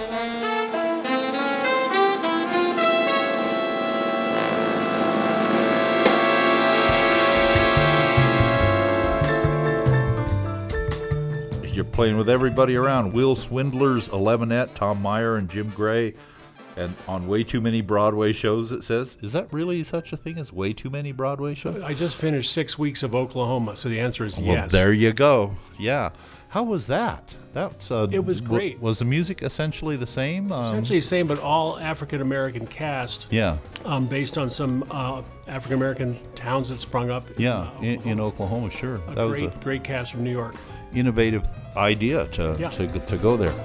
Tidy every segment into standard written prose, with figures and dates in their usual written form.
You're playing with everybody around. Will Swindler's 11ette, Tom Meyer and Jim Gray, and on way too many Broadway shows, it says. Is that really such a thing as way too many Broadway shows? I just finished 6 weeks of Oklahoma, so the answer is yes. Well, there you go. Yeah. How was that? It was great. Was the music essentially the same? Essentially the same, but all African-American cast. Yeah. Based on some African-American towns that sprung up. Yeah, in Oklahoma, sure. That was a great cast from New York. Innovative idea to go there.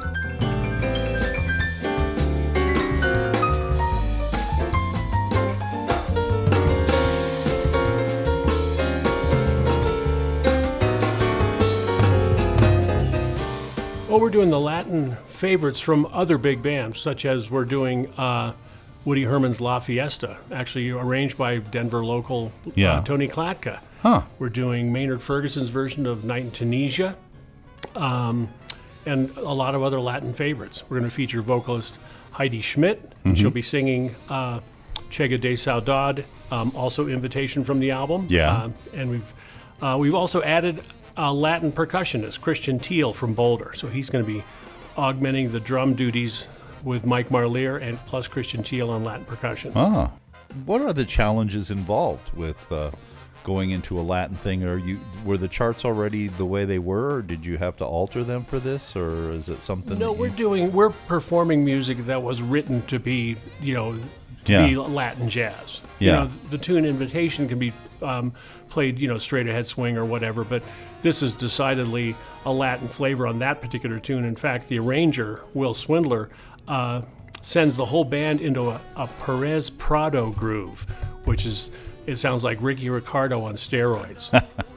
Well, we're doing the Latin favorites from other big bands, such as we're doing Woody Herman's La Fiesta, actually arranged by Denver local Tony Klatka. Huh. We're doing Maynard Ferguson's version of Night in Tunisia, and a lot of other Latin favorites. We're going to feature vocalist Heidi Schmidt. She'll be singing Chega de Saudade, also Invitation from the album. Yeah. And we've also added a Latin percussionist, Christian Thiel from Boulder. So he's going to be augmenting the drum duties with Mike Marlier and plus Christian Thiel on Latin percussion. Ah. What are the challenges involved with going into a Latin thing? Were the charts already the way they were, or did you have to alter them for this, or is it something? No, we're performing music that was written to be, be Latin jazz. Yeah. The tune Invitation can be played, straight ahead swing or whatever, but this is decidedly a Latin flavor on that particular tune. In fact, the arranger, Will Swindler, sends the whole band into a Perez Prado groove, which is, it sounds like Ricky Ricardo on steroids.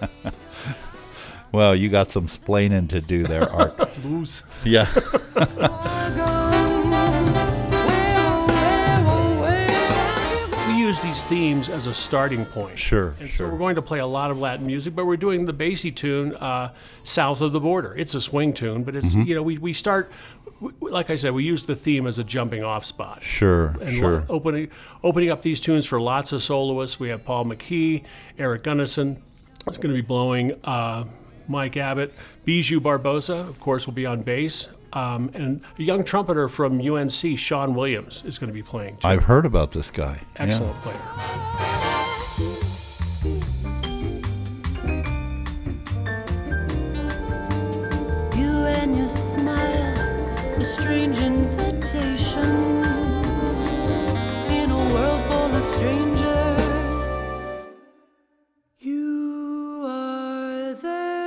Well, you got some splaining to do there, Art. Loose. Yeah. We use these themes as a starting point. Sure. So we're going to play a lot of Latin music, but we're doing the bassy tune, South of the Border. It's a swing tune, but it's, we start, like I said, we use the theme as a jumping off spot. Sure, and opening up these tunes for lots of soloists. We have Paul McKee, Eric Gunnison is going to be blowing, Mike Abbott, Bijou Barbosa, of course, will be on bass. And a young trumpeter from UNC, Sean Williams, is going to be playing too. I've heard about this guy. Excellent player. You and your smile, a strange invitation in a world full of strangers. You are there.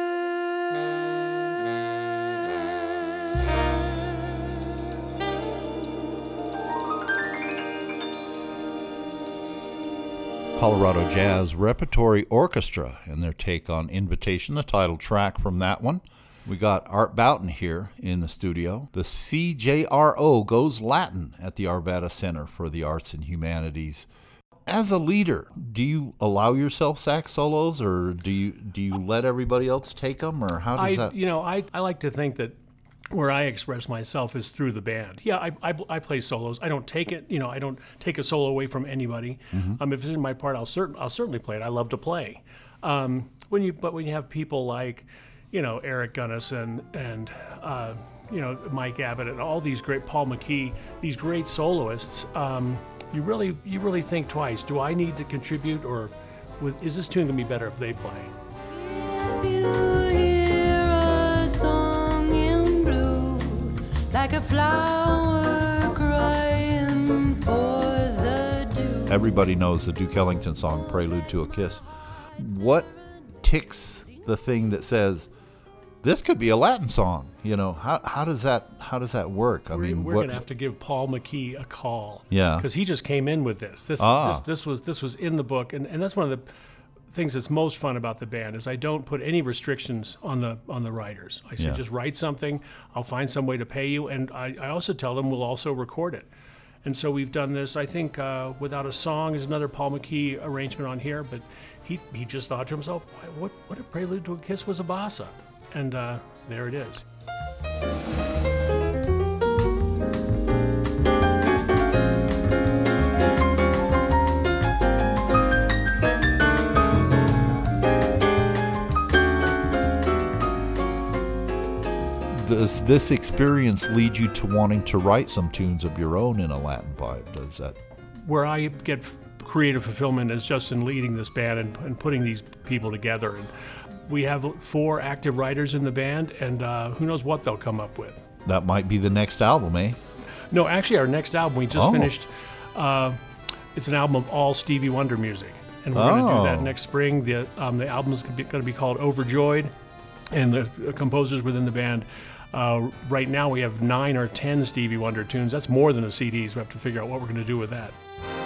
Colorado Jazz Repertory Orchestra and their take on Invitation, the title track from that one. We got Art Boughton here in the studio. The CJRO goes Latin at the Arvada Center for the Arts and Humanities. As a leader, do you allow yourself sax solos, or do you let everybody else take them, or how does that? I like to think that where I express myself is through the band. Yeah, I play solos. I don't take it. I don't take a solo away from anybody. If it's in my part, I'll certainly play it. I love to play. When you have people like, Eric Gunnison and Mike Abbott and all these great, Paul McKee, these great soloists, you really think twice. Do I need to contribute, or is this tune gonna be better if they play? If you hear a song in blue, like a flower crying for the dew. Everybody knows the Duke Ellington song, Prelude to a Kiss. What ticks the thing that says, this could be a Latin song? How does that work? We're going to have to give Paul McKee a call. Yeah. Because he just came in with this. This was in the book, and that's one of the things that's most fun about the band is I don't put any restrictions on the writers. I say just write something. I'll find some way to pay you, and I also tell them we'll also record it. And so we've done this. I think Without a Song is another Paul McKee arrangement on here, but he just thought to himself, what a Prelude to a Kiss was a bossa. And there it is. Does this experience lead you to wanting to write some tunes of your own in a Latin pipe? Does that? Where I get creative fulfillment is just in leading this band and putting these people together. And we have 4 active writers in the band, and who knows what they'll come up with. That might be the next album, eh? No, actually, our next album we just finished. It's an album of all Stevie Wonder music, and we're going to do that next spring. The album is going to be called Overjoyed, and the composers within the band. Right now, we have 9 or 10 Stevie Wonder tunes. That's more than a CD, so we have to figure out what we're going to do with that.